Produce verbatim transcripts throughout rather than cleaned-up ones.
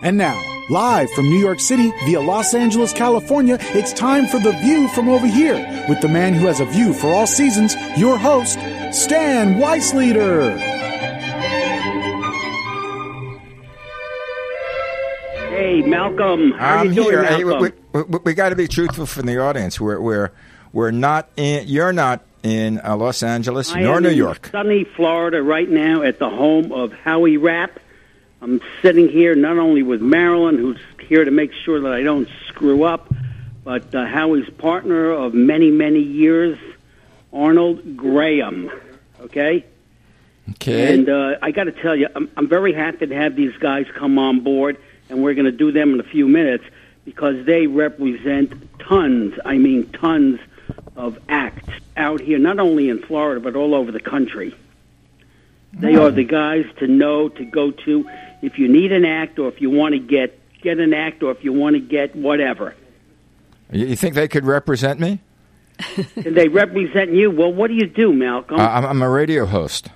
And now, live from New York City via Los Angeles, California, it's time for The View from Over Here with the man who has a view for all seasons, your host, Stan Weissleader. Hey, Malcolm. How are I'm you doing, here. Malcolm? Hey, we we, we got to be truthful from the audience. We're we're we're not in. You're not in uh, Los Angeles I nor am New in York. sunny Florida right now at the home of Howie Rapp. I'm sitting here not only with Marilyn, who's here to make sure that I don't screw up, but uh, Howie's partner of many, many years, Arnold Graham. Okay? Okay. And uh, I got to tell you, I'm, I'm very happy to have these guys come on board, and we're going to do them in a few minutes because they represent tons, I mean tons, of acts out here, not only in Florida, but all over the country. They are the guys to know, to go to, if you need an act or if you want to get get an act or if you want to get whatever. You think they could represent me? Can they represent you? Well, what do you do, Malcolm? Uh, I'm, I'm a radio host.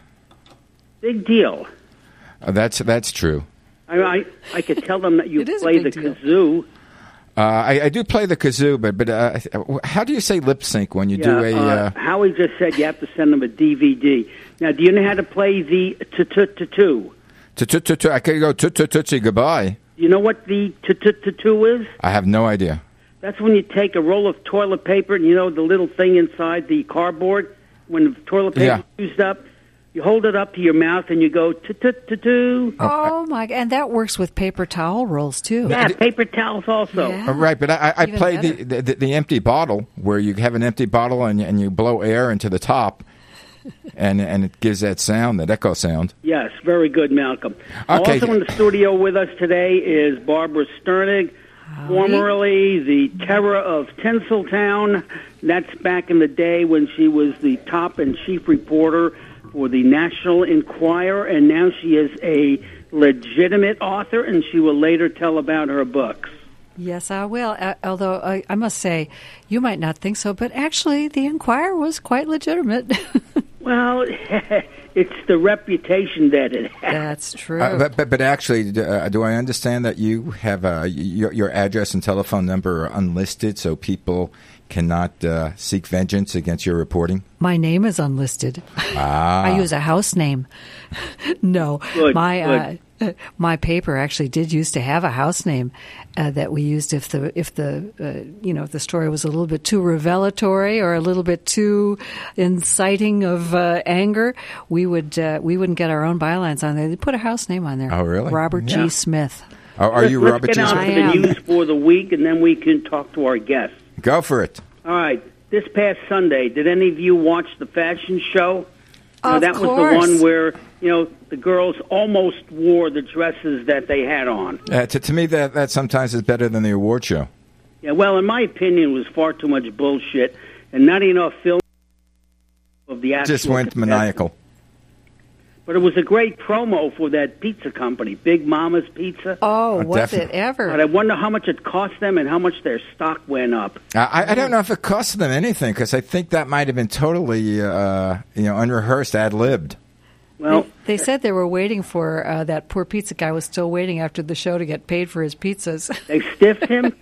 Big deal. Uh, that's that's true. I, I I could tell them that you It is a play the big deal. kazoo. Uh, I, I do play the kazoo, but but uh, how do you say lip sync when you Yeah, do a? uh, Uh, Howie just said you have to send them a D V D. Now, do you know how to play the t-t-t-two? t- t- t- t- I could go toot toot tootsie goodbye. Do you know what the t-t-t-two is? I have no idea. That's when you take a roll of toilet paper and, you know, the little thing inside the cardboard, when the toilet paper Yeah. is used up, you hold it up to your mouth and you go t-t-t-two. Oh, my. And that works with paper towel rolls, too. Yeah, paper towels also. Yeah. Uh, right, but I, I Even play the, better. the the empty bottle where you have an empty bottle and and you blow air into the top, and and it gives that sound, that echo sound. Yes, very good, Malcolm. Okay. Also in the studio with us today is Barbara Sternig, formerly the terror of Tinseltown. That's back in the day when she was the top and chief reporter for the National Enquirer, and now she is a legitimate author, and she will later tell about her books. Yes, I will. Uh, although I, I must say, you might not think so, but actually the Enquirer was quite legitimate. Well, it's the reputation that it has. That's true. Uh, but, but but actually, uh, do I understand that you have uh, your your address and telephone number are unlisted, so people cannot uh, seek vengeance against your reporting? My name is unlisted. Ah. I use a house name. No, Good, my good. Uh, my paper actually did used to have a house name uh, that we used if the if the uh, you know if the story was a little bit too revelatory or a little bit too inciting of uh, anger, we would uh, we wouldn't get our own bylines on there. They put a house name on there. Oh, really? Robert Yeah. G. Smith. Are, are Let's- you let's Robert get G. on Smith? I to the am. news for the week, and then we can talk to our guests. Go for it. All right. This past Sunday, did any of you watch the fashion show? You know, Of that was course. the one where, you know, the girls almost wore the dresses that they had on. Uh, to, to me, that, that sometimes is better than the award show. Yeah, well, in my opinion, it was far too much bullshit and not enough film of the actual Just went contestants. maniacal. But it was a great promo for that pizza company, Big Mama's Pizza. Oh, Uh, was definitely. it ever? But I wonder how much it cost them and how much their stock went up. I, I don't know if it cost them anything because I think that might have been totally, uh, you know, unrehearsed, ad-libbed. Well, They, they said they were waiting for uh, that poor pizza guy was still waiting after the show to get paid for his pizzas. they stiffed him.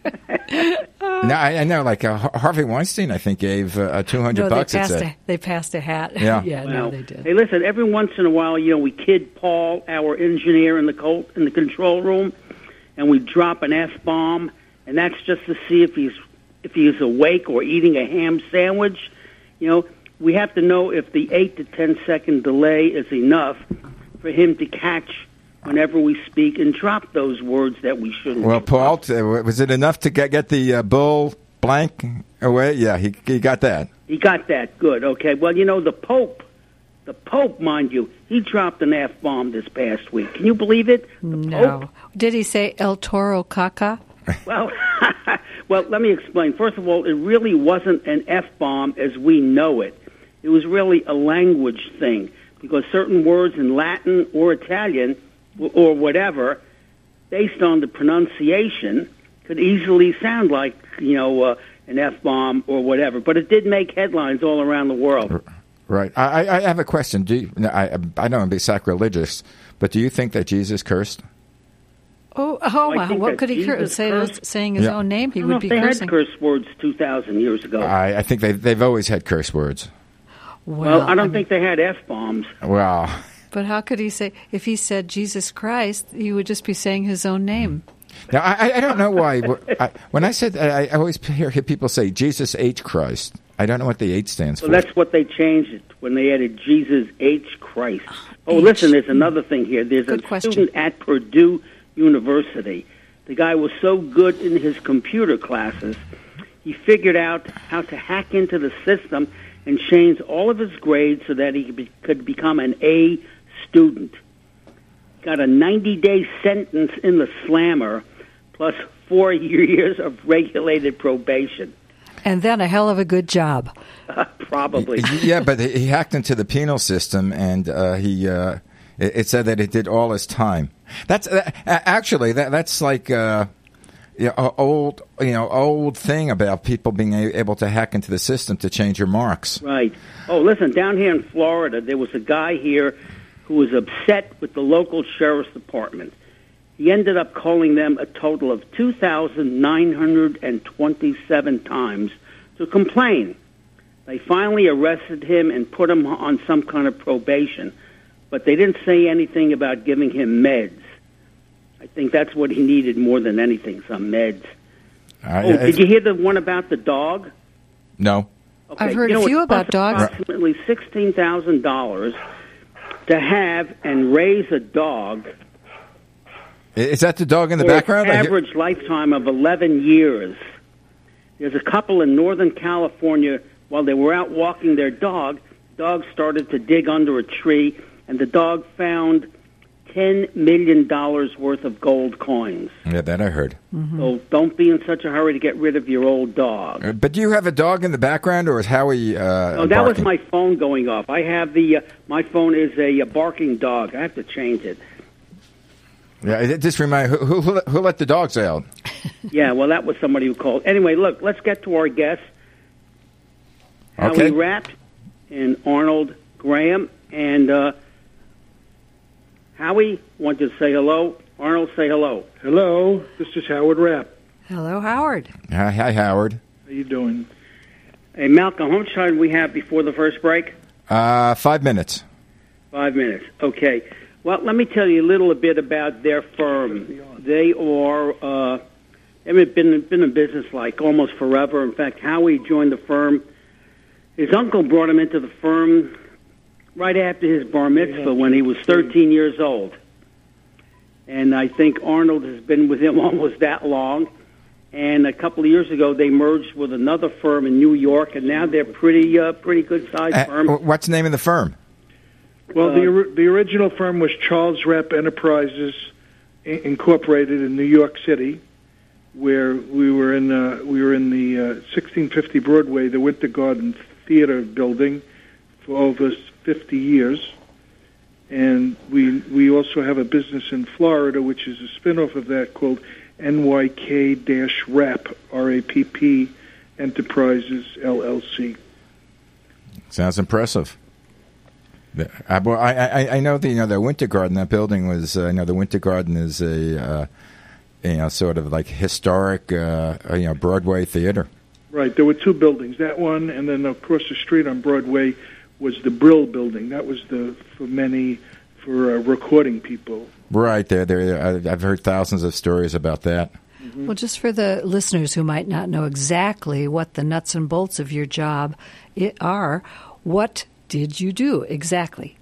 No, I, I know. Like uh, Har- Harvey Weinstein, I think gave uh, two hundred no, bucks. they It passed said. a, they passed a hat. Yeah. yeah, no, Well, they did. Hey, listen, every once in a while, you know, we kid Paul, our engineer in the col- in the control room, and we drop an F-bomb, and that's just to see if he's if he's awake or eating a ham sandwich. You know, we have to know if the eight to ten second delay is enough for him to catch whenever we speak and drop those words that we shouldn't. Well, drop. Paul, uh, was it enough to get, get the uh, bull blank away? Yeah, he he got that. He got that. Good. Okay. Well, you know, the Pope, the Pope, mind you, he dropped an F-bomb this past week. Can you believe it? The No. Pope? Did he say El Toro Caca? Well, well, let me explain. First of all, it really wasn't an F-bomb as we know it. It was really a language thing because certain words in Latin or Italian or whatever, based on the pronunciation, could easily sound like, you know, uh, an F-bomb or whatever. But it did make headlines all around the world. Right. I, I I have a question. Do you, I I don't want to be sacrilegious, but do you think that Jesus cursed? Oh, oh I wow. think What that could he Jesus say? cursed- Saying his Yeah. own name, he I don't would know be if they cursing. had curse words two thousand years ago. I, I think they, they've always had curse words. well, I don't mean, think they had F-bombs. Wow. But how could he say, if he said Jesus Christ, he would just be saying his own name. Now, I, I don't know why. I, when I said, I, I always hear, hear people say Jesus H. Christ. I don't know what the H stands So for. that's what they changed it when they added Jesus H. Christ. Oh, H. listen, there's another thing here. There's Good a question. student at Purdue University. The guy was so good in his computer classes, he figured out how to hack into the system and change all of his grades so that he could, be, could become an A student. Got a ninety-day sentence in the slammer, plus four years of regulated probation. And then a hell of a good job. Uh, probably. Yeah, but he hacked into the penal system, and uh, he uh, it, it said that it did all his time. That's uh, actually that that's like uh, you know, old you know old thing about people being a- able to hack into the system to change your marks. Right. Oh, listen, down here in Florida, there was a guy here who was upset with the local sheriff's department. He ended up calling them a total of two thousand nine hundred twenty-seven times to complain. They finally arrested him and put him on some kind of probation, but they didn't say anything about giving him meds. I think that's what he needed more than anything, some meds. Uh, Oh, did you hear the one about the dog? No. Okay. I've heard you know, a few it about costs dogs. Approximately sixteen thousand dollars to have and raise a dog. Is that the dog in the for background? An I hear- average lifetime of eleven years. There's a couple in Northern California. While they were out walking their dog, dog started to dig under a tree, and the dog found ten million dollars worth of gold coins. Yeah, that I heard. Mm-hmm. So don't be in such a hurry to get rid of your old dog. Uh, But do you have a dog in the background, or is Howie? Uh, Oh, that was barking? my phone going off. I have the uh, my phone is a, a barking dog. I have to change it. Yeah, it just remind who, who who let- who let the dogs out? Yeah, well, that was somebody who called. Anyway, look, let's get to our guests. Okay. Howie Rapp and Arnold Graham. And uh, Howie, want to say hello? Arnold, say hello. Hello, this is Howard Rapp. Hello, Howard. Hi, hi, Howard. How you doing? Hey, Malcolm, how much time do we have before the first break? Uh, five minutes. Five minutes. Okay. Well, let me tell you a little bit about their firm. They are uh, they've been been in business like almost forever. In fact, Howie joined the firm. His uncle brought him into the firm right after his bar mitzvah when he was thirteen years old. And I think Arnold has been with him almost that long. And a couple of years ago, they merged with another firm in New York, and now they're pretty uh, pretty good sized Uh, firm. what's the name of the firm? Well, Uh, the or- the original firm was Charles Rapp Enterprises I- Incorporated in New York City, where we were in uh, we were in the uh, sixteen fifty Broadway, the Winter Garden Theater building, for over fifty years, and we we also have a business in Florida, which is a spinoff of that called N Y K-Rapp R A P P Enterprises L L C. Sounds impressive. The- I, well, I, I, I know the you know the Winter Garden. That building was uh, you know the Winter Garden is a uh, you know sort of like historic uh, you know Broadway theater. Right, there were two buildings. That one, and then across the street on Broadway was the Brill Building. That was the for many for uh, recording people. Right there, there. I- I've heard thousands of stories about that. Well, just for the listeners who might not know exactly what the nuts and bolts of your job i- are, what did you do exactly?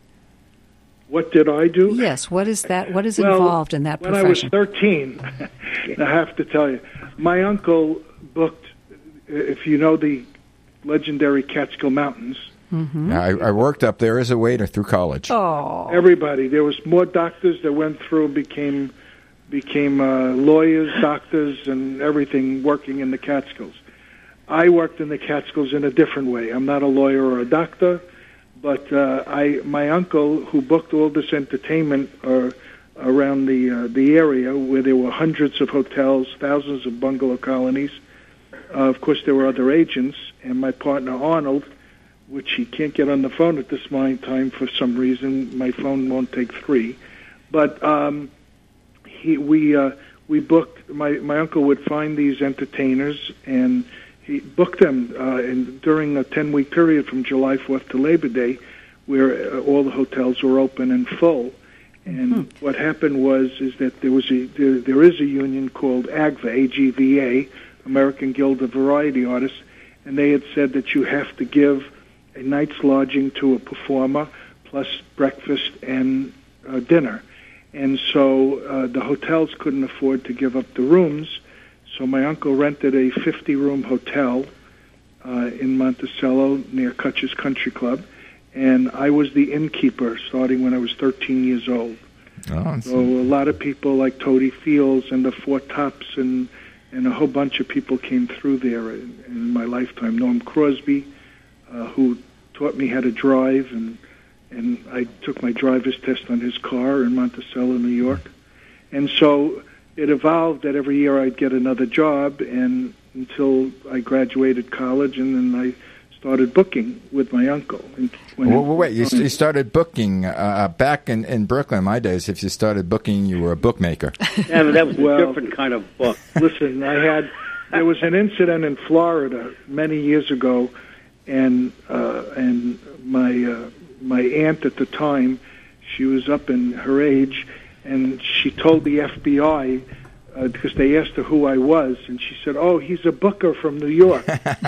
What did I do? Yes, what is that? What is Well, involved in that when I was profession? thirteen, I have to tell you, my uncle booked, if you know the legendary Catskill Mountains, Mm-hmm. I, I worked up there as a waiter through college. Oh, everybody, there was more doctors that went through, became became uh, lawyers, doctors, and everything working in the Catskills. I worked in the Catskills in a different way. I'm not a lawyer or a doctor, but uh, I my uncle, who booked all this entertainment uh, around the uh, the area, where there were hundreds of hotels, thousands of bungalow colonies. Uh, of course, there were other agents, and my partner Arnold, which he can't get on the phone at this time for some reason. My phone won't take three. But um, he we uh, we booked. My my uncle would find these entertainers and he booked them uh, in, during a ten week period from July fourth to Labor Day, where uh, all the hotels were open and full. And mm-hmm. what happened was is that there was a there, there is a union called A G V A, A G V A, American Guild of Variety Artists, and they had said that you have to give a night's lodging to a performer plus breakfast and uh, dinner. And so uh, the hotels couldn't afford to give up the rooms, so my uncle rented a fifty-room hotel uh, in Monticello near Cutch's Country Club, and I was the innkeeper starting when I was thirteen years old. Oh, so a lot of people like Toady Fields and the Four Tops and, and a whole bunch of people came through there in, in my lifetime. Norm Crosby, uh, who taught me how to drive, and and I took my driver's test on his car in Monticello, New York. And so it evolved that every year I'd get another job, and until I graduated college, and then I started booking with my uncle. Well, well, wait, you, you started booking uh, back in, in Brooklyn in my days. If you started booking, you were a bookmaker. Yeah, but that was well, a different kind of book. Listen, I had, there was an incident in Florida many years ago, and uh, and my uh, my aunt at the time, she was up in her age, and she told the F B I, uh, because they asked her who I was, and she said, "Oh, he's a booker from New York."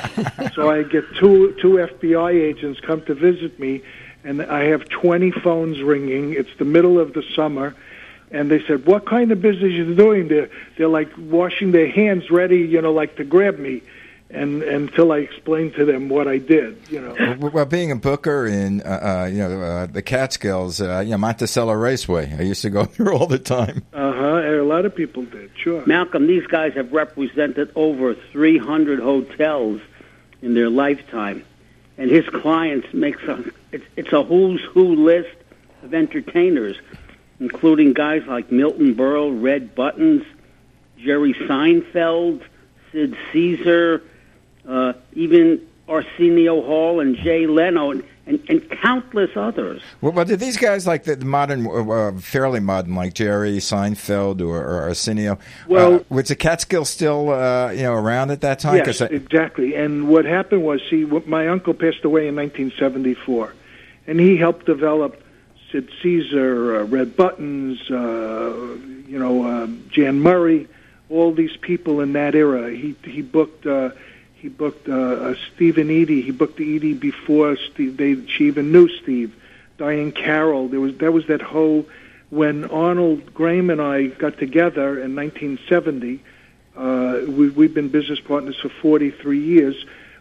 So I get two two F B I agents come to visit me, and I have twenty phones ringing. It's the middle of the summer, and they said, "What kind of business are you doing?" They're they're like washing their hands, ready, you know, like to grab me. And until I explained to them what I did, you know. Well, well being a booker in, uh, uh, you know, uh, the Catskills, uh, you know, Monticello Raceway, I used to go there all the time. Uh huh. A lot of people did. Sure. Malcolm, these guys have represented over three hundred hotels in their lifetime, and his clients makes a it's, it's a who's who list of entertainers, including guys like Milton Berle, Red Buttons, Jerry Seinfeld, Sid Caesar. Uh, even Arsenio Hall and Jay Leno and, and, and countless others. Well, but did these guys like the modern, uh, fairly modern, like Jerry Seinfeld or, or Arsenio? Well, uh, was the Catskill still, uh, you know, around at that time? Yes, I, exactly. And what happened was, see, my uncle passed away in nineteen seventy-four, and he helped develop Sid Caesar, uh, Red Buttons, uh, you know, uh, Jan Murray, all these people in that era. He he booked. Uh, He booked uh, uh, Steve and Edie. He booked Edie before Steve. They, she even knew Steve. Diane Carroll. There was that was that whole when Arnold Graham and I got together in nineteen seventy. Uh, we, we've been business partners for forty-three years.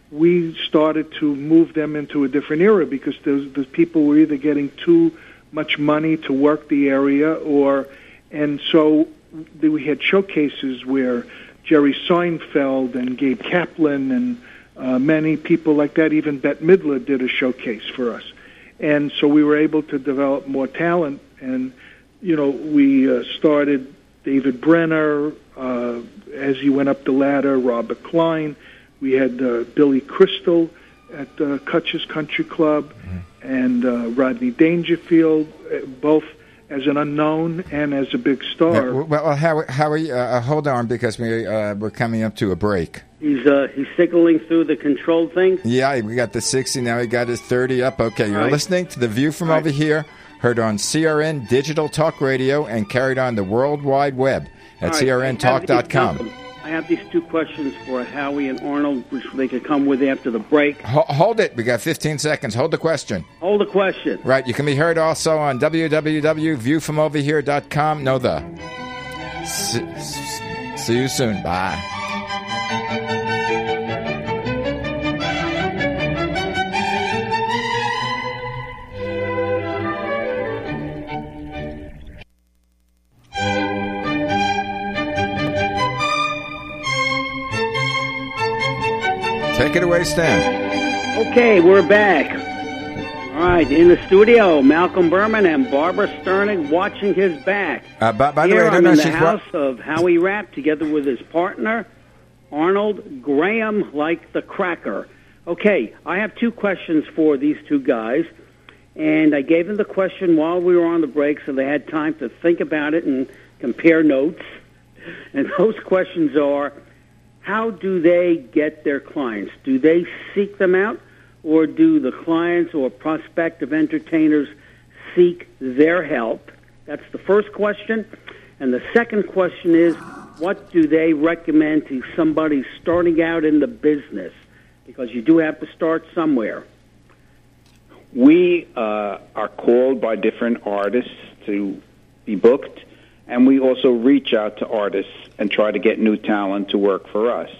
We started to move them into a different era because the the people were either getting too much money to work the area, or and so we had showcases where Jerry Seinfeld and Gabe Kaplan and uh, many people like that, even Bette Midler did a showcase for us. And so we were able to develop more talent. And, you know, we uh, started David Brenner, uh, as he went up the ladder, Robert Klein. We had uh, Billy Crystal at uh, Cutch's Country Club, mm-hmm. and uh, Rodney Dangerfield, uh, both as an unknown and as a big star. Yeah, well, how how are you? Uh, hold on, because we uh, we're coming up to a break. He's uh, he's signaling through the control thing. Yeah, we got the sixty now. He got his thirty up. Okay, you're right. Listening to The View from All Over right. Here, heard on C R N Digital Talk Radio and carried on the World Wide Web at All right. C R N talk dot com. I have these two questions for Howie and Arnold, which they could come with after the break. Ho- hold it. We got fifteen seconds. Hold the question. Hold the question. Right. You can be heard also on w w w dot view from over here dot com. No, the. See, see you soon. Bye. Take it away, Stan. Okay, we're back. All right, in the studio, Malcolm Berman and Barbara Sternig watching his back. Uh, by, by the Here way, I I'm don't know in if the she's house wa- of Howie Rapp together with his partner, Arnold Graham, like the cracker. Okay, I have two questions for these two guys, and I gave them the question while we were on the break, so they had time to think about it and compare notes. And those questions are, how do they get their clients? Do they seek them out, or do the clients or prospective entertainers seek their help? That's the first question. And the second question is, what do they recommend to somebody starting out in the business? Because you do have to start somewhere. We uh, are called by different artists to be booked, and we also reach out to artists and try to get new talent to work for us.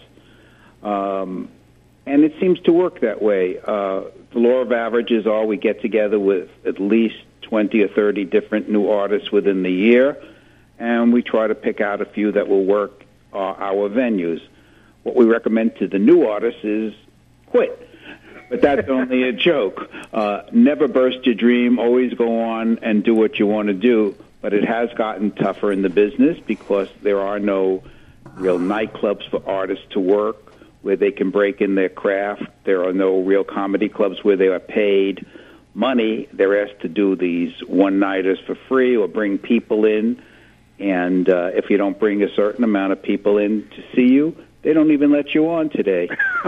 Um, and it seems to work that way. Uh, the law of averages are we get together with at least twenty or thirty different new artists within the year, and we try to pick out a few that will work uh, our venues. What we recommend to the new artists is quit. But that's only a joke. Uh, never burst your dream. Always go on and do what you want to do. But it has gotten tougher in the business because there are no real nightclubs for artists to work where they can break in their craft. There are no real comedy clubs where they are paid money. They're asked to do these one-nighters for free or bring people in. And uh, if you don't bring a certain amount of people in to see you, they don't even let you on today.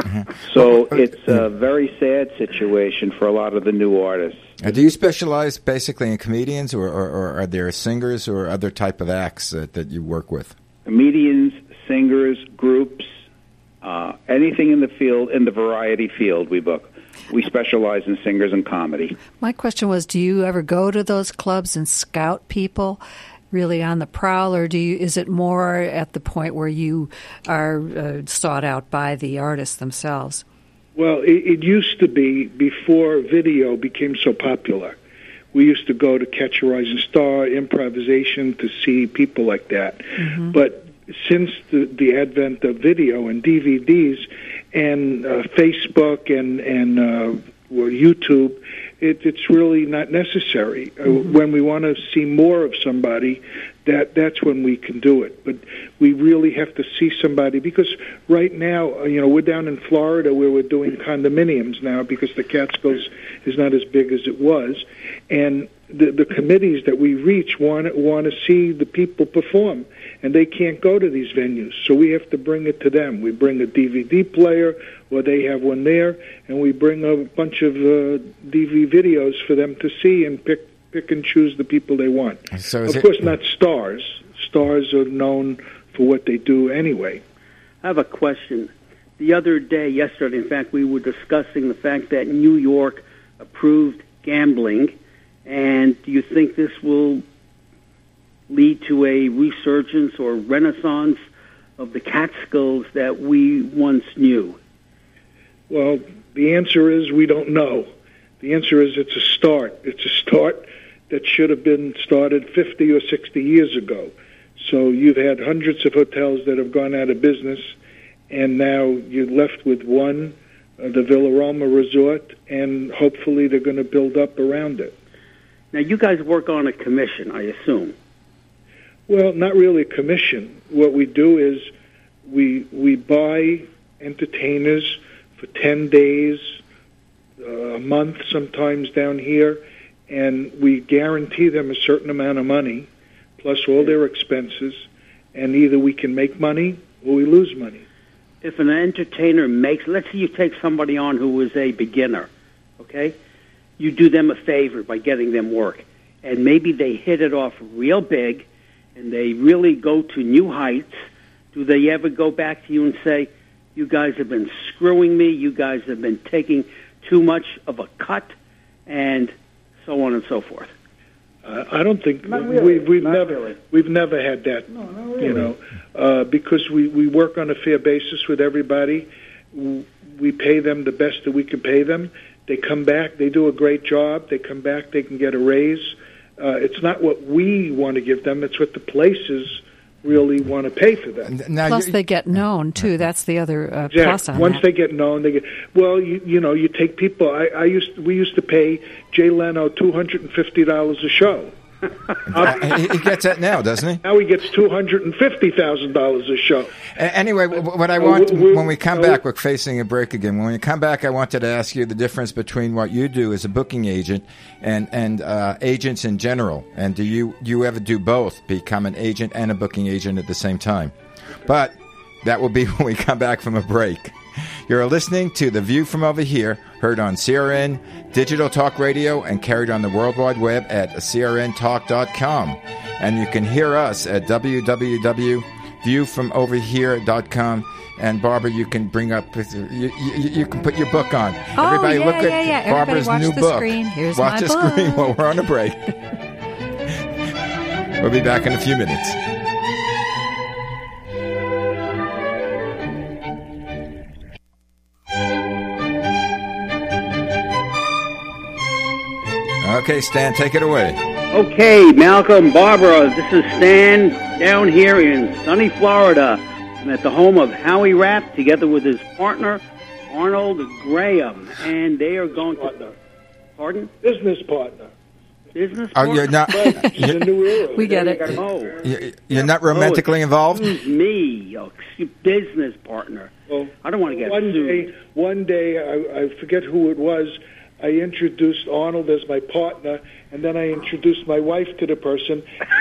So it's a very sad situation for a lot of the new artists. Uh, do you specialize basically in comedians, or, or, or are there singers or other type of acts that, that you work with? Comedians, singers, groups, uh, anything in the field, in the variety field we book. We specialize in singers and comedy. My question was, do you ever go to those clubs and scout people really on the prowl, or do you, is it more at the point where you are uh, sought out by the artists themselves? Well, it, it used to be before video became so popular. We used to go to Catch a Rising Star, improvisation, to see people like that. Mm-hmm. But since the, the advent of video and D V Ds and uh, Facebook and, and uh, well, YouTube, it, it's really not necessary. Mm-hmm. Uh, when we want to see more of somebody, that that's when we can do it. But we really have to see somebody, because right now, uh, you know, we're down in Florida where we're doing condominiums now because the Catskills is not as big as it was, and the, the committees that we reach want want to see the people perform, and they can't go to these venues, so we have to bring it to them. We bring a D V D player, or they have one there, and we bring a bunch of uh, D V D videos for them to see and pick pick and choose the people they want. So of it, course, not stars. Stars are known for what they do anyway. I have a question. The other day, yesterday, in fact, we were discussing the fact that New York approved gambling, and do you think this will lead to a resurgence or renaissance of the Catskills that we once knew? Well, the answer is we don't know. The answer is it's a start. It's a start that should have been started fifty or sixty years ago. So you've had hundreds of hotels that have gone out of business, and now you're left with one, uh, the Villa Roma Resort, and hopefully they're going to build up around it. Now, you guys work on a commission, I assume. Well, not really a commission. What we do is we we buy entertainers for ten days, uh, a month sometimes down here, and we guarantee them a certain amount of money, plus all their expenses, and either we can make money or we lose money. If an entertainer makes, let's say you take somebody on who is a beginner, okay? You do them a favor by getting them work, and maybe they hit it off real big, and they really go to new heights. Do they ever go back to you and say, you guys have been screwing me, you guys have been taking too much of a cut, and so on and so forth? Uh, I don't think not really. we, we've not never really. we've never had that. No, not really. You know, uh, because we, we work on a fair basis with everybody. We pay them the best that we can pay them. They come back, they do a great job. They come back, they can get a raise. Uh, it's not what we want to give them; it's what the places really want to pay for them. Now, plus, they get known too. That's the other uh, exactly. plus on Once that. they get known, they get well. You, you know, you take people. I, I used we used to pay Jay Leno two hundred and fifty dollars a show. uh, he, he gets that now, doesn't he? Now he gets two hundred and fifty thousand dollars a show. A- anyway, what I want when we come back, we're facing a break again. When we come back, I wanted to ask you the difference between what you do as a booking agent and and uh, agents in general. And do you you ever do both, become an agent and a booking agent at the same time? But that will be when we come back from a break. You're listening to The View from Over Here, heard on C R N Digital Talk Radio and carried on the World Wide Web at C R N talk dot com. And you can hear us at w w w dot view from over here dot com. And Barbara, you can bring up, you, you, you can put your book on. Oh, Everybody yeah, look at yeah, yeah. Barbara's Everybody watch new the book. Screen. Here's watch my the book. screen while we're on a break. We'll be back in a few minutes. Okay, Stan, take it away. Okay, Malcolm, Barbara, this is Stan down here in sunny Florida. I'm at the home of Howie Rapp together with his partner, Arnold Graham. And they are going to... Pardon? Business partner. Business Oh, partner? you're not. Right. It's a new era. We get it. Oh. you- You're not romantically involved. Excuse me, oh, excuse- business partner. Well, I don't want to get one sued. day, one day, I, I forget who it was. I introduced Arnold as my partner, and then I introduced my wife to the person.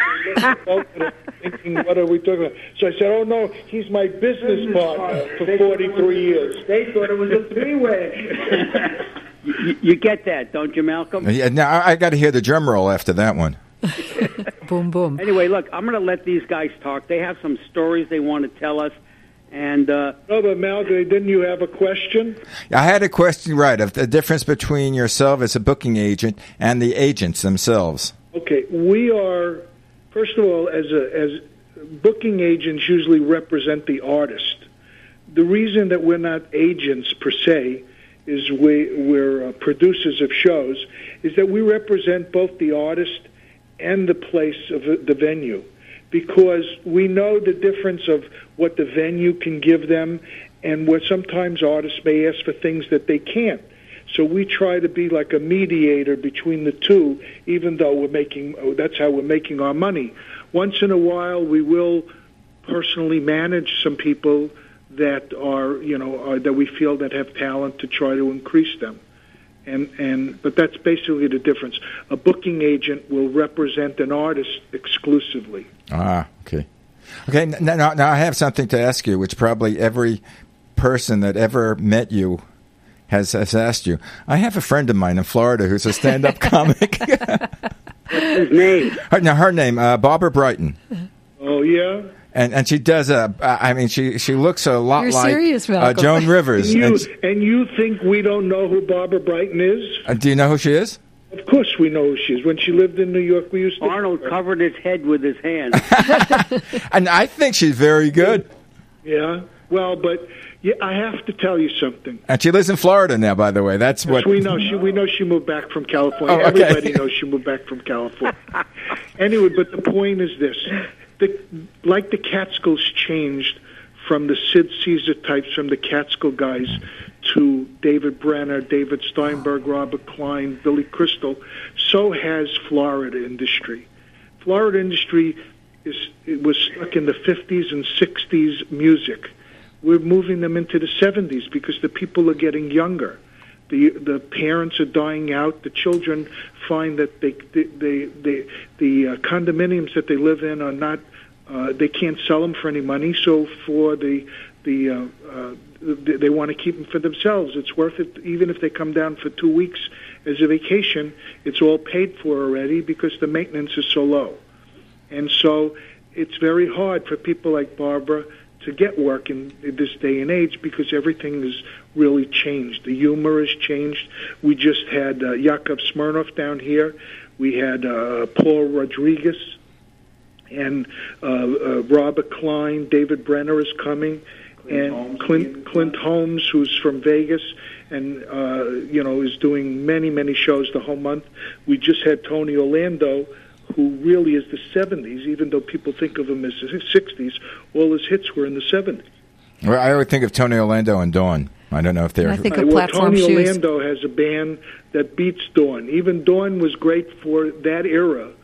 Thinking, what are we talking about? So I said, "Oh no, he's my business partner for forty-three years." They thought it was a three-way. you, you get that, don't you, Malcolm? Yeah, now I, I got to hear the drum roll after that one. Boom, boom. Anyway, look, I'm going to let these guys talk. They have some stories they want to tell us. And uh, No, but Malcolm, didn't you have a question? I had a question, right, of the difference between yourself as a booking agent and the agents themselves. Okay, we are, first of all, as a, as booking agents usually represent the artist. The reason that we're not agents per se is we, we're uh, producers of shows, is that we represent both the artist and the place of the the venue, because we know the difference of what the venue can give them and where sometimes artists may ask for things that they can't. So we try to be like a mediator between the two, even though we're making, that's how we're making our money. Once in a while, we will personally manage some people that are, you know, are, that we feel that have talent to try to increase them. And, and but that's basically the difference. A booking agent will represent an artist exclusively. Ah, okay. Okay, now, now, now I have something to ask you, which probably every person that ever met you has, has asked you. I have a friend of mine in Florida who's a stand-up comic. what's his name? her, now, her name, uh, Barbara Brighton. Oh, yeah? And and she does a, I mean, she, she looks a lot You're like serious, uh, Malcolm. Joan Rivers. And you, And she- and you think we don't know who Barbara Brighton is? uh, do you know who she is? Of course we know who she is. When she lived in New York, we used to... Arnold covered his head with his hand. And I think she's very good. Yeah, well, but yeah, I have to tell you something. And she lives in Florida now, by the way. That's what Yes, we know. She, we know she moved back from California. Oh, okay. Everybody knows she moved back from California. Anyway, but the point is this. The, like the Catskills changed from the Sid Caesar types, from the Catskill guys, to David Brenner, David Steinberg, Robert Klein, Billy Crystal, so has Florida industry. Florida industry is it was stuck in the fifties and sixties music. We're moving them into the seventies because the people are getting younger. The the parents are dying out. The children find that they they they, they the uh, condominiums that they live in are not. Uh, they can't sell them for any money. So for the the uh, uh, they, they want to keep them for themselves. It's worth it, even if they come down for two weeks as a vacation. It's all paid for already because the maintenance is so low, and so it's very hard for people like Barbara to get work in this day and age because everything has really changed. The humor has changed. We just had uh, Yakov Smirnoff down here. We had uh, Paul Rodriguez and uh, uh, Robert Klein. David Brenner is coming. Clint and Holmes, Clint, Clint Holmes, who's from Vegas and, uh, you know, is doing many, many shows the whole month. We just had Tony Orlando, who really is the seventies, even though people think of him as the sixties. All his hits were in the seventies. Well, I would think of Tony Orlando and Dawn. I don't know if they're... I think Right, of well, Platform Tony Shoes. Orlando has a band that beats Dawn. Even Dawn was great for that era,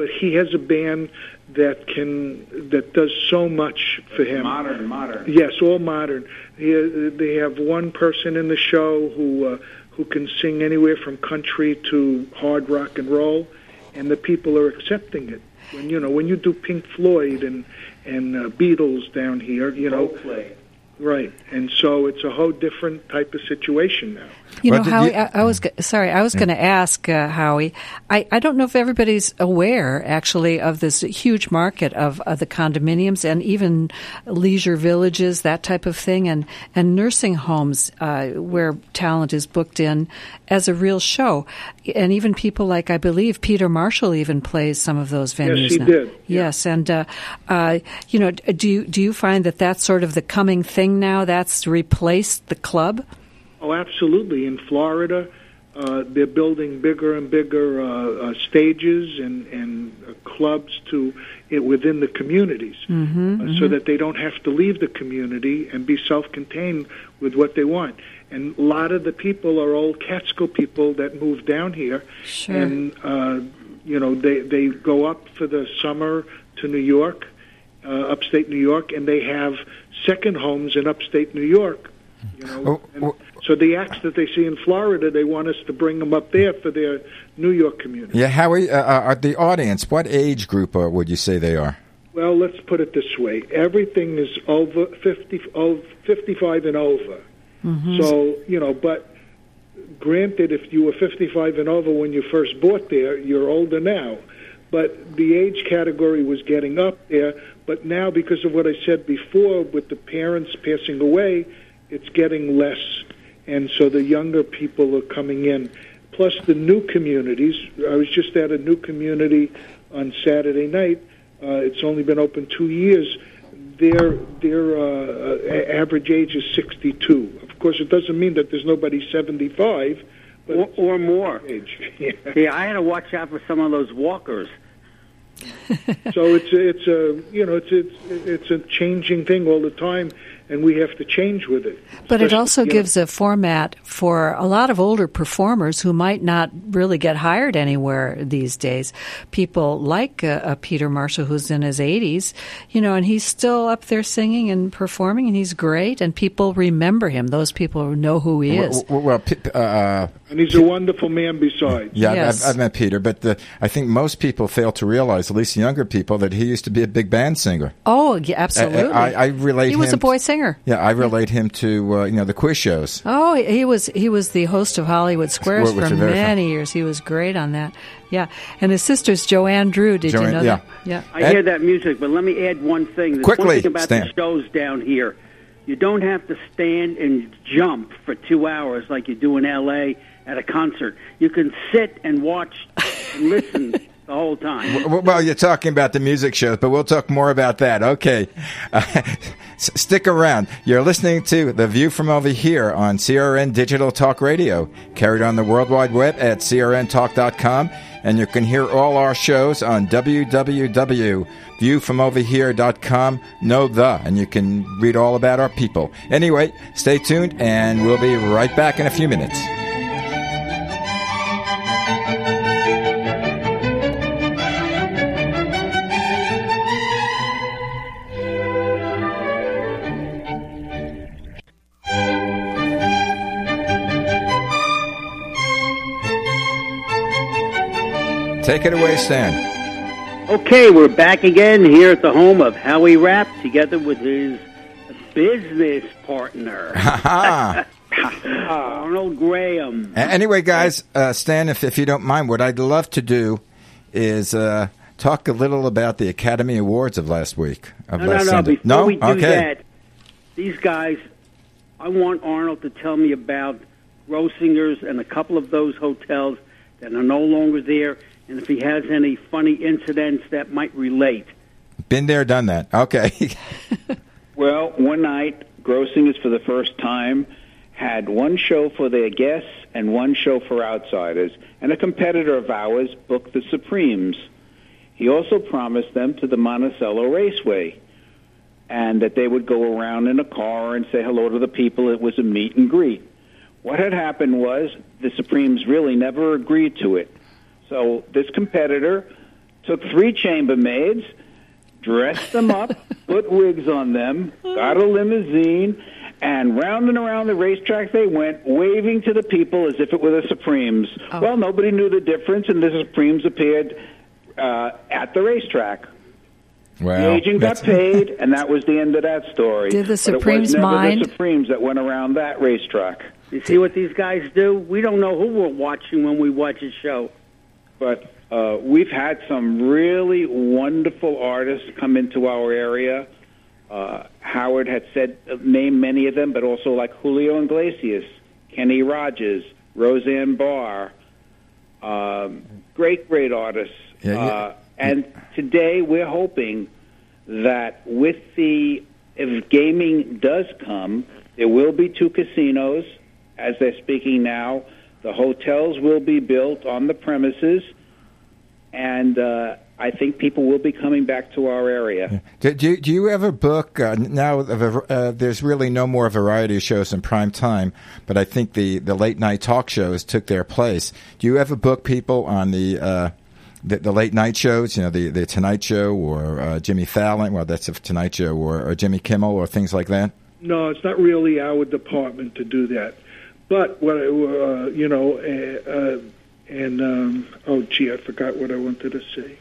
but he has a band that can that does so much for him. Modern, modern. Yes, all modern. He, they have one person in the show who uh, who can sing anywhere from country to hard rock and roll, and the people are accepting it. When you know when you do Pink Floyd and and uh, Beatles down here, you know. Coldplay. Right, and so it's a whole different type of situation now. You know, Well, did Howie, you- I, I was go- sorry. I was going to ask uh, Howie. I, I don't know if everybody's aware, actually, of this huge market of, of the condominiums and even leisure villages, that type of thing, and and nursing homes uh, where talent is booked in as a real show, and even people like I believe Peter Marshall even plays some of those venues. Yes, he now. did. Yes, and uh, uh, you know, do you do you find that that's sort of the coming thing now? That's replaced the club. Oh, absolutely. In Florida, uh, they're building bigger and bigger uh, uh, stages and, and uh, clubs to it within the communities, Mm-hmm, uh, mm-hmm. so that they don't have to leave the community and be self-contained with what they want. And a lot of the people are old Catskill people that moved down here, Sure. and uh, you know they they go up for the summer to New York, uh, upstate New York, and they have second homes in upstate New York. You know, Oh, and oh. so the acts that they see in Florida, they want us to bring them up there for their New York community. Yeah, Howie, uh, uh, the audience, what age group uh, would you say they are? Well, let's put it this way: everything is over fifty, oh, fifty-five and over. So you know, but granted, if you were fifty-five and over when you first bought there, you're older now. But the age category was getting up there. But now, because of what I said before, with the parents passing away, it's getting less. And so the younger people are coming in. Plus the new communities. I was just at a new community on Saturday night. Uh, it's only been open two years. Their their uh, average age is sixty-two. Of course, it doesn't mean that there's nobody seventy-five. But Or, or more. age. Yeah. Yeah, I had to watch out for some of those walkers. So it's a, it's a you know it's it's it's a changing thing all the time, and we have to change with it. But it Especially, also you know, gives a format for a lot of older performers who might not really get hired anywhere these days. People like uh, uh, Peter Marshall, who's in his eighties, you know, and he's still up there singing and performing, and he's great, and people remember him. Those people know who he is. Well, well p- uh, and he's a wonderful man besides. yeah, Yes. I've, I've met Peter, but the, I think most people fail to realize, at least younger people, that he used to be a big band singer. Oh, yeah, absolutely. I, I relate he was him a boy singer. Yeah, I relate him to uh, you know the quiz shows. Oh, he he was he was the host of Hollywood Squares Which for are very fun. many years. He was great on that. Yeah, and his sister's Joanne Drew. Did you Joanne- know yeah. that? Yeah. I Ed- hear that music, but let me add one thing. There's Quickly, one thing about Stan. the shows down here. You don't have to stand and jump for two hours like you do in L A at a concert. You can sit and watch and listen the whole time. Well, well, you're talking about the music shows, but we'll talk more about that. Okay. Uh, s- stick around. You're listening to The View from Over Here on C R N Digital Talk Radio, carried on the World Wide Web at C R N talk dot com, and you can hear all our shows on w w w dot view from over here dot com. Know the, and you can read all about our people. Anyway, stay tuned, and we'll be right back in a few minutes. Take it away, Stan. Okay, we're back again here at the home of Howie Rapp, together with his business partner, Ha Arnold Graham. A- Anyway, guys, uh, Stan, if, if you don't mind, what I'd love to do is uh, talk a little about the Academy Awards of last week. Of No, no, last no. Sunday. Before no? we do okay. that, these guys, I want Arnold to tell me about Grossinger's and a couple of those hotels that are no longer there, and if he has any funny incidents that might relate. Been there, done that. Okay. Well, one night, Grossinger's for the first time had one show for their guests and one show for outsiders, and a competitor of ours booked the Supremes. He also promised them to the Monticello Raceway, and that they would go around in a car and say hello to the people. It was a meet and greet. What had happened was the Supremes really never agreed to it. So this competitor took three chambermaids, dressed them up, put wigs on them, got a limousine, and round and around the racetrack they went, waving to the people as if it were the Supremes. Oh. Well, nobody knew the difference, and the Supremes appeared uh, at the racetrack. Well, the agent got paid, and that was the end of that story. Did the Supremes but it was never mind? the Supremes that went around that racetrack. You see what these guys do? We don't know who we're watching when we watch a show. But uh, we've had some really wonderful artists come into our area. Uh, Howard had said, uh, named many of them, but also like Julio Iglesias, Kenny Rogers, Roseanne Barr, um, great, great artists. Yeah, yeah. Uh, and today we're hoping that with the, if gaming does come, there will be two casinos, as they're speaking now. The hotels will be built on the premises, and uh, I think people will be coming back to our area. Do, do, do you ever book, uh, now uh, there's really no more variety shows in prime time, but I think the, the late night talk shows took their place. Do you ever book people on the uh, the, the late night shows, you know, the, the Tonight Show or uh, Jimmy Fallon, well, that's a Tonight Show, or, or Jimmy Kimmel or things like that? No, it's not really our department to do that. But, what I, uh, you know, uh, uh, and, um, oh, gee, I forgot what I wanted to say.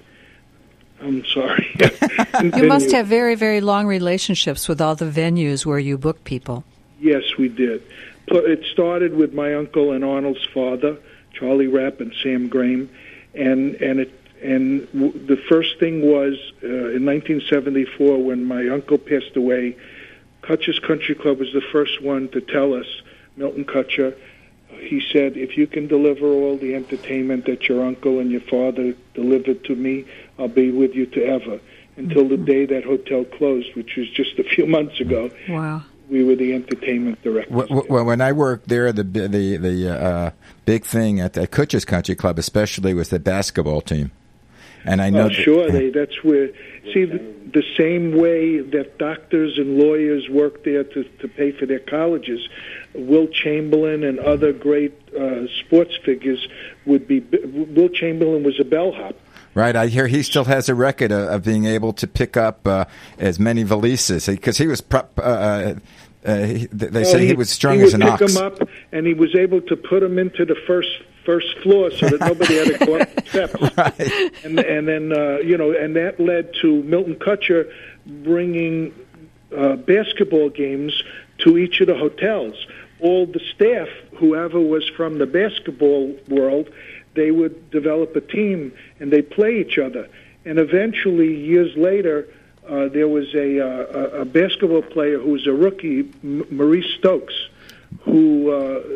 I'm sorry. You must have very, very long relationships with all the venues where you book people. Yes, we did. It started with my uncle and Arnold's father, Charlie Rapp and Sam Graham, and and it and w- the first thing was uh, in nineteen seventy-four when my uncle passed away. Kutcher's Country Club was the first one to tell us, Milton Kutcher. He said, if you can deliver all the entertainment that your uncle and your father delivered to me, I'll be with you to ever. Until the day that hotel closed, which was just a few months ago. Wow. We were the entertainment directors. Well, well when I worked there, the the the uh, big thing at, at Kutcher's Country Club, especially, was the basketball team. And I know. Oh, sure, that, they, that's where. See, the, the same way that doctors and lawyers work there to, to pay for their colleges, Wilt Chamberlain and other great uh, sports figures would be. Wilt Chamberlain was a bellhop. Right, I hear he still has a record of, of being able to pick up uh, as many valises because he was. Prep, uh, uh, he, they say well, he, he was strong he as an would ox. Pick them up, and he was able to put them into the first first floor so that nobody had to go up the steps. Right. And and then uh, you know, and that led to Milton Kutcher bringing uh, basketball games to each of the hotels. All the staff, whoever was from the basketball world, they would develop a team and they play each other. And eventually, years later, uh, there was a, uh, a basketball player who was a rookie, M- Maurice Stokes, who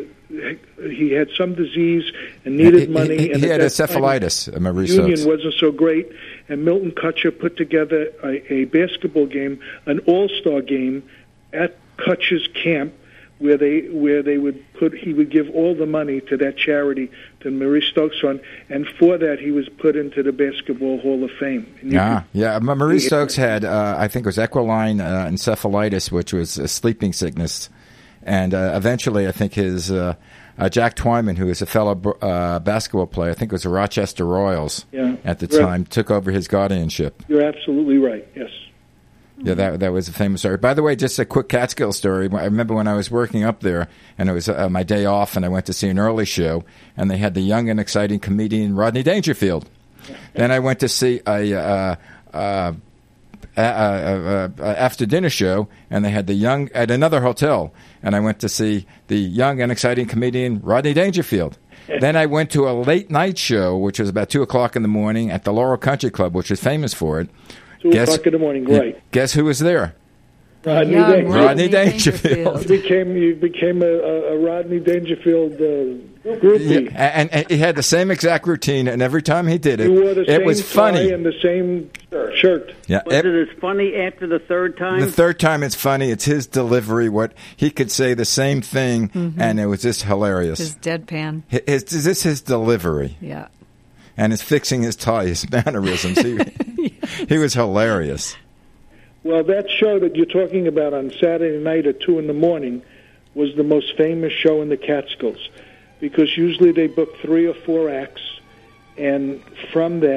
uh, he had some disease and needed he, money. He, and he had encephalitis. Uh, Maurice the union Stokes. wasn't so great, and Milton Kutcher put together a, a basketball game, an all-star game, at Kutcher's camp, where they where they would put he would give all the money to that charity that Maurice Stokes on, and for that he was put into the Basketball Hall of Fame. Yeah, could, yeah. Maurice Stokes had uh, I think it was equine uh, encephalitis, which was a sleeping sickness, and uh, eventually I think his uh, uh, Jack Twyman, who was a fellow uh, basketball player, I think it was the Rochester Royals yeah, at the right. time, took over his guardianship. You're absolutely right. Yes. Yeah, that that was a famous story. By the way, just a quick Catskill story. I remember when I was working up there, and it was uh, my day off, and I went to see an early show, and they had the young and exciting comedian Rodney Dangerfield. Then I went to see a uh, uh, uh, uh, uh, after dinner show, and they had the young at another hotel, and I went to see the young and exciting comedian Rodney Dangerfield. Then I went to a late night show, which was about two o'clock in the morning at the Laurel Country Club, which was famous for it. Two guess, o'clock in the morning, right? Guess who was there? Rodney, Young Dangerfield. Rodney Dangerfield. You became you became a, a Rodney Dangerfield uh, groupie. Yeah, and, and he had the same exact routine, and every time he did it, You wore the it same was funny. tie and the same shirt. Yeah, Was it, it as funny after the third time? the third time it's funny. It's his delivery. What he could say the same thing, Mm-hmm. and it was just hilarious. His deadpan. His, his, is this his delivery? Yeah. And his fixing his tie, his mannerisms. He, yes. he was hilarious. Well, that show that you're talking about on Saturday night at two in the morning was the most famous show in the Catskills, because usually they book three or four acts, and from that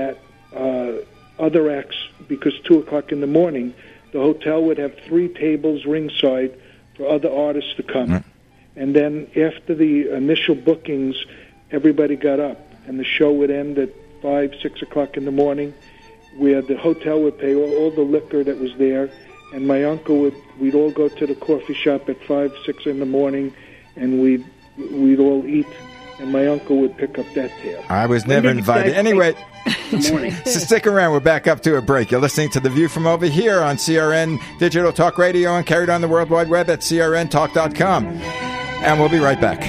uh, other acts, because two o'clock in the morning, the hotel would have three tables ringside for other artists to come. Mm. And then after the initial bookings, everybody got up, and the show would end at five, six o'clock in the morning, where the hotel would pay all, all the liquor that was there, and my uncle would, we'd all go to the coffee shop at five, six in the morning, and we'd, we'd all eat, and my uncle would pick up that tab. I was never invited. Anyway, so stick around. We're back up to a break. You're listening to The View from Over Here on C R N Digital Talk Radio and carried on the World Wide Web at C R N talk dot com. And we'll be right back.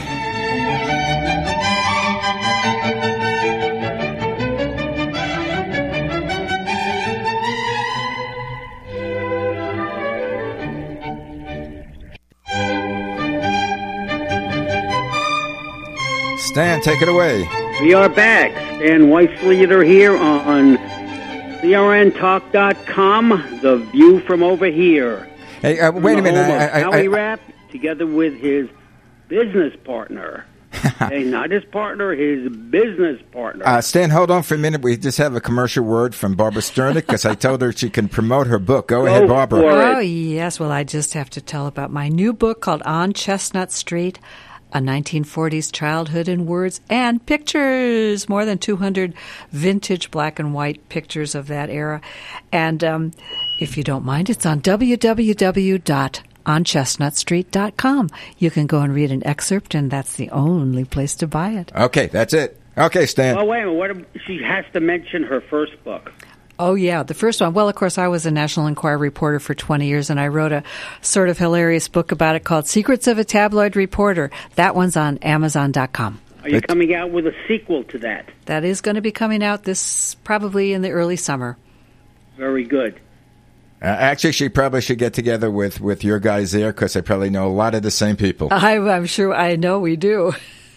Stan, take it away. We are back. Stan Weissleader here on C R N talk dot com, The View from Over Here. Hey, uh, wait a minute. I, I, Howie I, Rapp, together with his business partner. Hey, not his partner, his business partner. Uh, Stan, hold on for a minute. We just have a commercial word from Barbara Sternick, because I told her she can promote her book. Go, Go ahead, Barbara. Oh, yes. Well, I just have to tell about my new book called On Chestnut Street, a nineteen forties childhood in words and pictures, more than two hundred vintage black and white pictures of that era. And um, if you don't mind, it's on w w w dot on chestnut street dot com. You can go and read an excerpt, and that's the only place to buy it. Okay, that's it. Okay, Stan. Oh, wait a minute. What, she has to mention her first book. Oh, yeah, the first one. Well, of course, I was a National Enquirer reporter for twenty years, and I wrote a sort of hilarious book about it called Secrets of a Tabloid Reporter. That one's on amazon dot com. Are you coming out with a sequel to that? That is going to be coming out this probably in the early summer. Very good. Uh, actually, she probably should get together with, with your guys there, because they probably know a lot of the same people. I, I'm sure I know we do.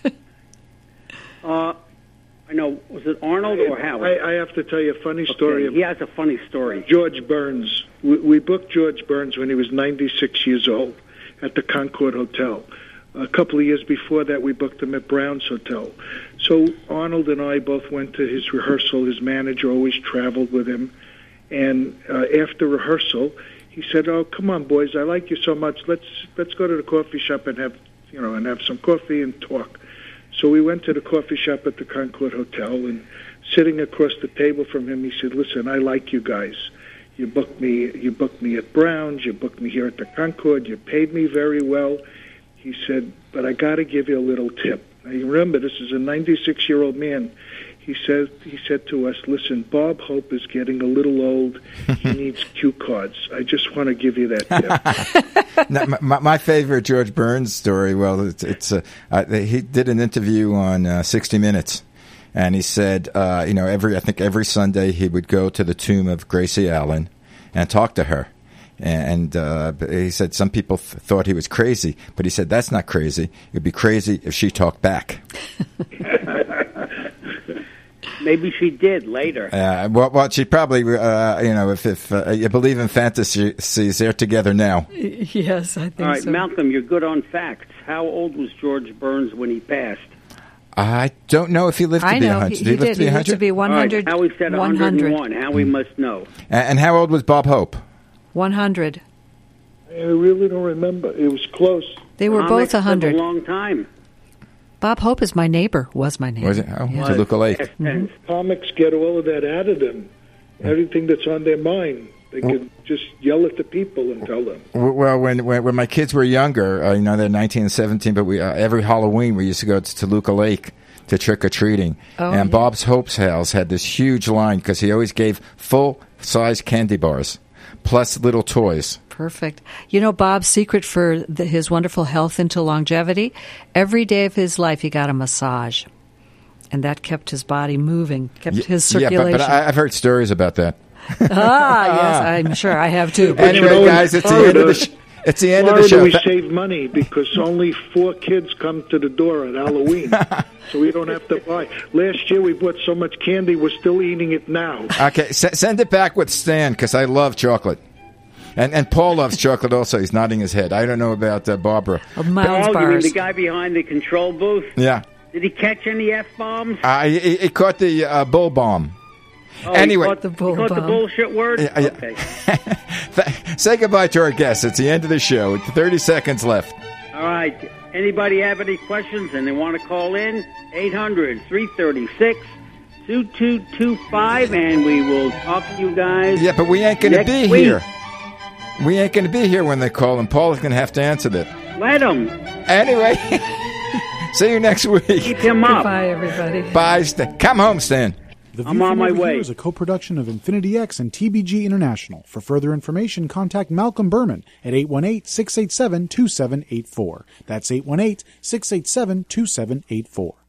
uh I know, was it Arnold or Howard? I, I have to tell you a funny story. Okay, he has a funny story. George Burns. We, we booked George Burns when he was ninety-six years old at the Concord Hotel. A couple of years before that, we booked him at Brown's Hotel. So Arnold and I both went to his rehearsal. His manager always traveled with him. And uh, after rehearsal, he said, "Oh, come on, boys! I like you so much. Let's let's go to the coffee shop and have you know and have some coffee and talk." So we went to the coffee shop at the Concord Hotel, and sitting across the table from him, he said, "Listen, I like you guys. You booked me. You booked me at Brown's. You booked me here at the Concord. You paid me very well." He said, "But I got to give you a little tip." Now, you remember, this is a ninety-six-year-old man. He said, he said to us, "Listen, Bob Hope is getting a little old. He needs cue cards. I just want to give you that tip." Now, my, my favorite George Burns story, well, it's, it's uh, uh, he did an interview on uh, sixty minutes, and he said, uh, you know, every I think every Sunday he would go to the tomb of Gracie Allen and talk to her. And uh, he said some people th- thought he was crazy, but he said that's not crazy. It would be crazy if she talked back. Maybe she did later. Uh, well, well, she probably, uh, you know, if, if uh, you believe in fantasies, they're together now. Yes, I think so. All right, so. Malcolm, you're good on facts. How old was George Burns when he passed? I don't know if he lived to I be know. one hundred. He, did he he live did. to be He lived to be one hundred. Right, Howie said one hundred one. Howie must know. And, and how old was Bob Hope? one hundred. I really don't remember. It was close. They were Comics both one hundred. A long time. Bob Hope is my neighbor. Was my neighbor. Was it? Oh, yeah. Toluca Lake. Mm-hmm. Comics get all of that out of them. Everything that's on their mind, they can just yell at the people and tell them. Well, when when, when my kids were younger, uh, you know, they're nineteen and seventeen, but we uh, every Halloween we used to go to Toluca Lake to trick or treating, oh, and yeah. Bob's Hope's house had this huge line because he always gave full size candy bars plus little toys. Perfect. You know, Bob's secret for the, his wonderful health into longevity, every day of his life he got a massage. And that kept his body moving, kept Y- his circulation. Yeah, but, but I, I've heard stories about that. ah, yes, I'm sure I have too. But Anyway, you know, guys, it's the end of the sh- it's the end of Florida, the show. we save money because only four kids come to the door at Halloween, so we don't have to buy. Last year we bought so much candy, we're still eating it now. Okay, s- send it back with Stan because I love chocolate. And and Paul loves chocolate also. He's nodding his head. I don't know about uh, Barbara. Oh, Miles Oh, you mean bars. the guy behind the control booth? Yeah. Did he catch any F-bombs? Uh, he, he caught the uh, bull bomb. Oh, Anyway. you caught, The bull you caught the bomb. bullshit word? Yeah, yeah. Okay. Say goodbye to our guests. It's the end of the show. thirty seconds left. All right. Anybody have any questions and they want to call in? eight hundred, three three six, two two two five, and we will talk to you guys. Yeah, but we ain't going to next be week. here. We ain't going to be here when they call, and Paul is going to have to answer that. Let them. Anyway, see you next week. Keep him up. Goodbye, everybody. Bye, Stan. Come home, Stan. The View I'm on from my Over way. Here is a co-production of Infinity X and T B G International. For further information, contact Malcolm Berman at eight one eight, six eight seven, two seven eight four. That's eight one eight, six eight seven, two seven eight four.